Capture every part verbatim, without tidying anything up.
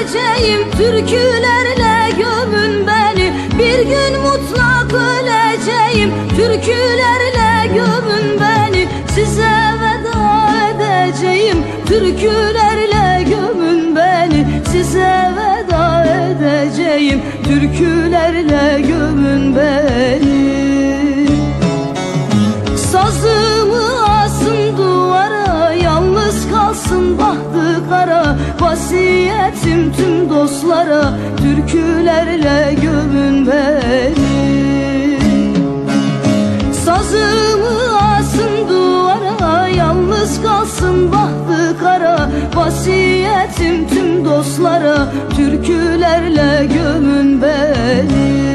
öleceğim, türkülerle gömün beni. Bir gün mutlak öleceğim, türkülerle gömün beni. Size veda edeceğim, türkülerle gömün beni. Size veda edeceğim, türkülerle gömün beni. Sazımı asın duvara, yalnız kalsın bahtı kara. Vasiyetim tüm dostlara, türkülerle gömün beni. Sazımı asın duvara, yalnız kalsın bahtı kara. Vasiyetim tüm dostlara, türkülerle gömün beni.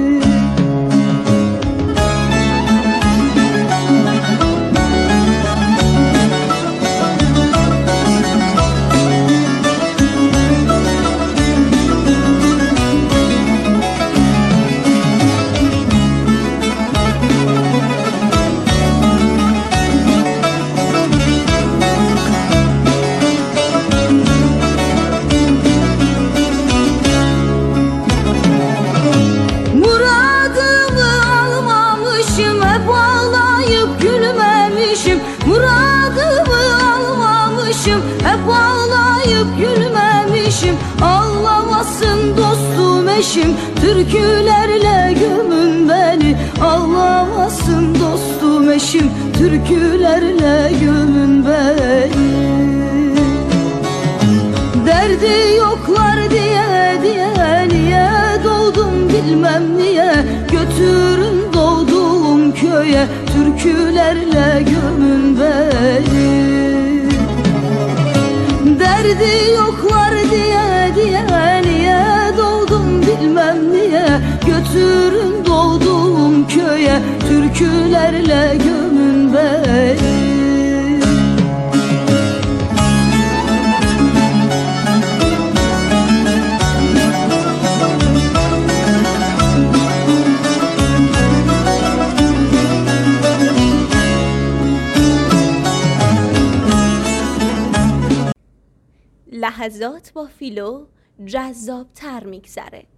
Muradımı almamışım, hep ağlayıp gülmemişim. Ağlamasın dostum eşim, türkülerle gömün beni. Ağlamasın dostum eşim, türkülerle gömün beni. Derdi yoklar diye diye, niye doğdum bilmem niye. Götürün doğduğum köye, türkülerle gömün beni. Derdi yoklar diye diye, niye doğdum bilmem niye. Götürün doğduğum köye, türkülerle gömün beni. لحظات با فیلو جذاب تر میگذره.